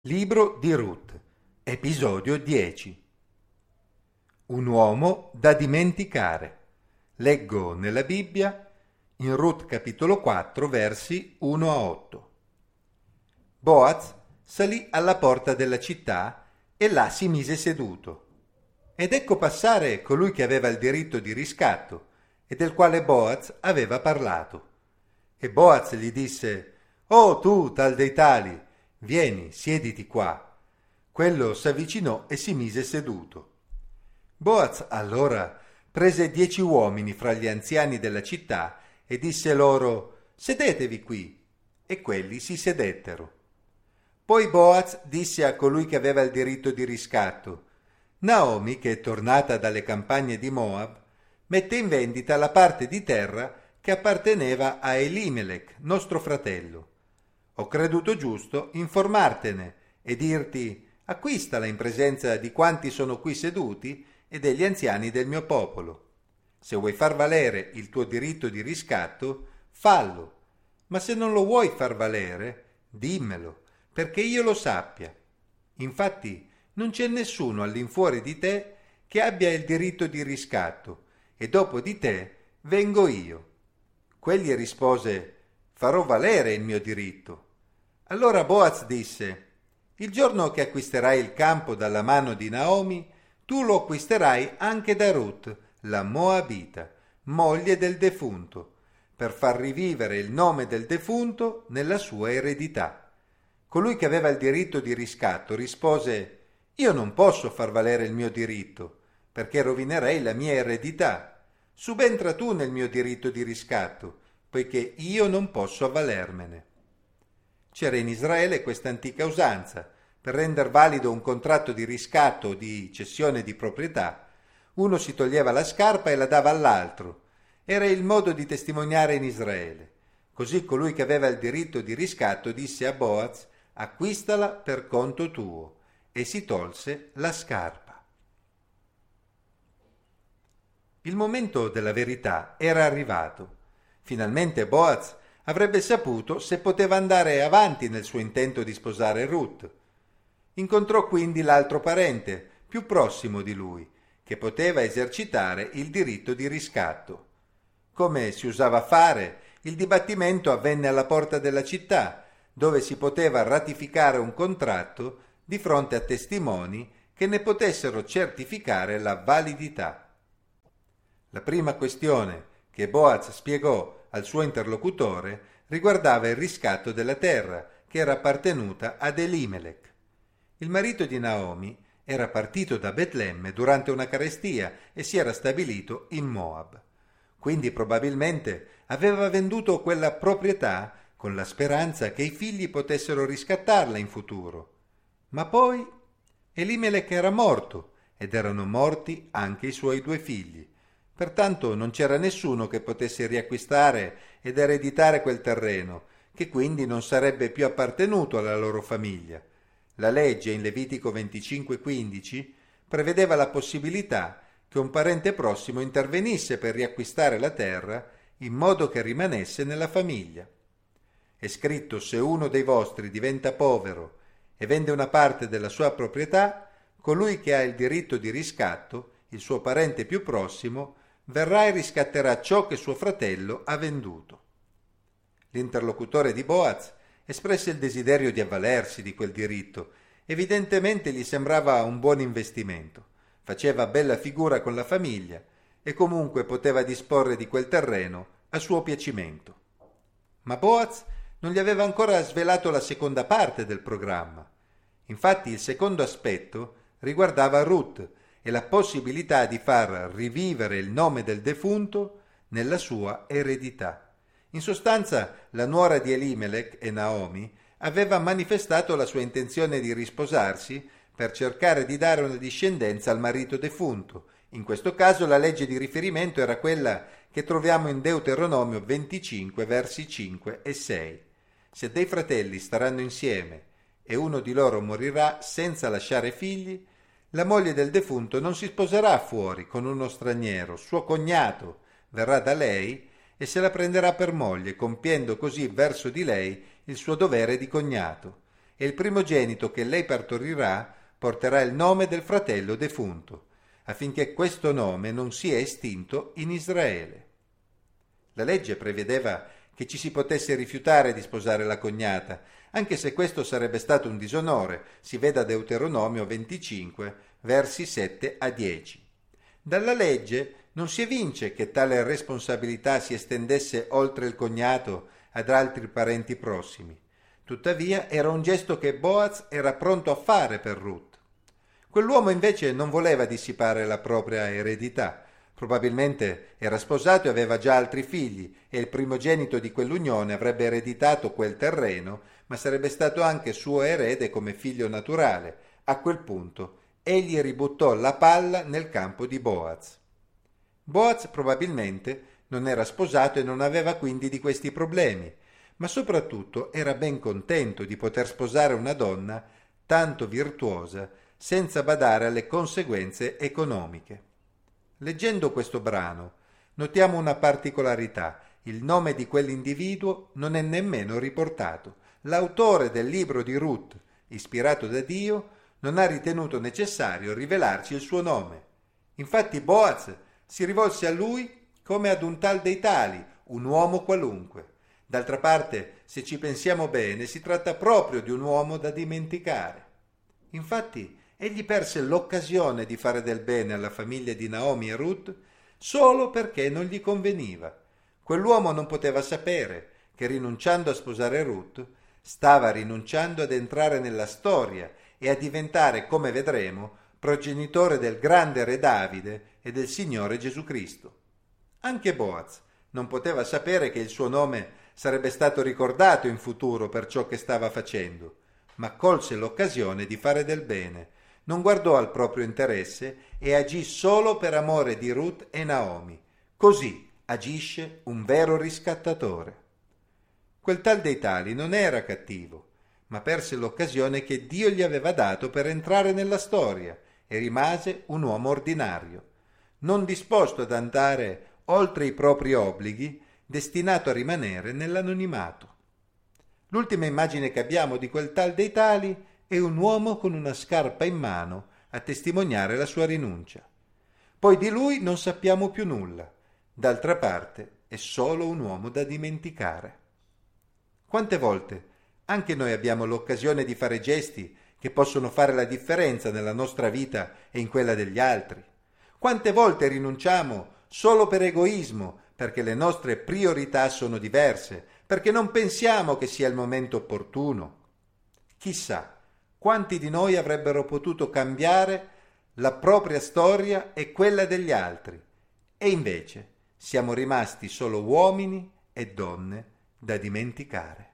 Libro di Ruth, episodio 10. Un uomo da dimenticare. Leggo nella Bibbia in Ruth capitolo 4 versi 1 a 8. Boaz salì alla porta della città e là si mise seduto. Ed ecco passare colui che aveva il diritto di riscatto e del quale Boaz aveva parlato. E Boaz gli disse: «Oh tu, tal dei tali, vieni, siediti qua». Quello s'avvicinò e si mise seduto. Boaz allora prese 10 uomini fra gli anziani della città e disse loro: «Sedetevi qui». E quelli si sedettero. Poi Boaz disse a colui che aveva il diritto di riscatto: «Naomi, che è tornata dalle campagne di Moab, mette in vendita la parte di terra che apparteneva a Elimelech, nostro fratello. Ho creduto giusto informartene e dirti: acquistala in presenza di quanti sono qui seduti e degli anziani del mio popolo. Se vuoi far valere il tuo diritto di riscatto, fallo, ma se non lo vuoi far valere, dimmelo, perché io lo sappia. Infatti non c'è nessuno all'infuori di te che abbia il diritto di riscatto, e dopo di te vengo io». Quegli rispose: «Farò valere il mio diritto». Allora Boaz disse: «Il giorno che acquisterai il campo dalla mano di Naomi, tu lo acquisterai anche da Ruth, la Moabita, moglie del defunto, per far rivivere il nome del defunto nella sua eredità». Colui che aveva il diritto di riscatto rispose: «Io non posso far valere il mio diritto, perché rovinerei la mia eredità. Subentra tu nel mio diritto di riscatto, poiché io non posso avvalermene». C'era in Israele questa antica usanza: per render valido un contratto di riscatto o di cessione di proprietà, uno si toglieva la scarpa e la dava all'altro. Era il modo di testimoniare in Israele. Così colui che aveva il diritto di riscatto disse a Boaz: «Acquistala per conto tuo», e si tolse la scarpa. Il momento della verità era arrivato. Finalmente Boaz avrebbe saputo se poteva andare avanti nel suo intento di sposare Ruth. Incontrò quindi l'altro parente, più prossimo di lui, che poteva esercitare il diritto di riscatto. Come si usava fare, il dibattimento avvenne alla porta della città, dove si poteva ratificare un contratto di fronte a testimoni che ne potessero certificare la validità. La prima questione che Boaz spiegò al suo interlocutore riguardava il riscatto della terra che era appartenuta ad Elimelech. Il marito di Naomi era partito da Betlemme durante una carestia e si era stabilito in Moab. Quindi probabilmente aveva venduto quella proprietà con la speranza che i figli potessero riscattarla in futuro. Ma poi Elimelech era morto ed erano morti anche i suoi 2 figli. Pertanto non c'era nessuno che potesse riacquistare ed ereditare quel terreno, che quindi non sarebbe più appartenuto alla loro famiglia. La legge in Levitico 25:15 prevedeva la possibilità che un parente prossimo intervenisse per riacquistare la terra in modo che rimanesse nella famiglia. È scritto: «Se uno dei vostri diventa povero e vende una parte della sua proprietà, colui che ha il diritto di riscatto, il suo parente più prossimo, verrà e riscatterà ciò che suo fratello ha venduto». L'interlocutore di Boaz espresse il desiderio di avvalersi di quel diritto. Evidentemente gli sembrava un buon investimento. Faceva bella figura con la famiglia e comunque poteva disporre di quel terreno a suo piacimento. Ma Boaz non gli aveva ancora svelato la seconda parte del programma. Infatti il secondo aspetto riguardava Ruth e la possibilità di far rivivere il nome del defunto nella sua eredità. In sostanza, la nuora di Elimelech e Naomi aveva manifestato la sua intenzione di risposarsi per cercare di dare una discendenza al marito defunto. In questo caso la legge di riferimento era quella che troviamo in Deuteronomio 25, versi 5 e 6. Se dei fratelli staranno insieme e uno di loro morirà senza lasciare figli, la moglie del defunto non si sposerà fuori con uno straniero, suo cognato verrà da lei e se la prenderà per moglie, compiendo così verso di lei il suo dovere di cognato, e il primogenito che lei partorirà porterà il nome del fratello defunto, affinché questo nome non sia estinto in Israele. La legge prevedeva che ci si potesse rifiutare di sposare la cognata, anche se questo sarebbe stato un disonore, si veda Deuteronomio 25, versi 7 a 10. Dalla legge non si evince che tale responsabilità si estendesse oltre il cognato ad altri parenti prossimi. Tuttavia era un gesto che Boaz era pronto a fare per Ruth. Quell'uomo invece non voleva dissipare la propria eredità. Probabilmente era sposato e aveva già altri figli e il primogenito di quell'unione avrebbe ereditato quel terreno, ma sarebbe stato anche suo erede come figlio naturale. A quel punto egli ributtò la palla nel campo di Boaz. Boaz probabilmente non era sposato e non aveva quindi di questi problemi, ma soprattutto era ben contento di poter sposare una donna tanto virtuosa senza badare alle conseguenze economiche. Leggendo questo brano notiamo una particolarità: il nome di quell'individuo non è nemmeno riportato. L'autore del libro di Ruth, ispirato da Dio, non ha ritenuto necessario rivelarci il suo nome. Infatti Boaz si rivolse a lui come ad un tal dei tali, un uomo qualunque. D'altra parte, se ci pensiamo bene, si tratta proprio di un uomo da dimenticare. Infatti, egli perse l'occasione di fare del bene alla famiglia di Naomi e Ruth solo perché non gli conveniva. Quell'uomo non poteva sapere che rinunciando a sposare Ruth stava rinunciando ad entrare nella storia e a diventare, come vedremo, progenitore del grande re Davide e del Signore Gesù Cristo. Anche Boaz non poteva sapere che il suo nome sarebbe stato ricordato in futuro per ciò che stava facendo, ma colse l'occasione di fare del bene, non guardò al proprio interesse e agì solo per amore di Ruth e Naomi. Così agisce un vero riscattatore. Quel tal dei tali non era cattivo, ma perse l'occasione che Dio gli aveva dato per entrare nella storia e rimase un uomo ordinario, non disposto ad andare oltre i propri obblighi, destinato a rimanere nell'anonimato. L'ultima immagine che abbiamo di quel tal dei tali è un uomo con una scarpa in mano a testimoniare la sua rinuncia. Poi di lui non sappiamo più nulla. D'altra parte è solo un uomo da dimenticare. Quante volte anche noi abbiamo l'occasione di fare gesti che possono fare la differenza nella nostra vita e in quella degli altri? Quante volte rinunciamo solo per egoismo, perché le nostre priorità sono diverse, perché non pensiamo che sia il momento opportuno? Chissà quanti di noi avrebbero potuto cambiare la propria storia e quella degli altri, e invece siamo rimasti solo uomini e donne da dimenticare.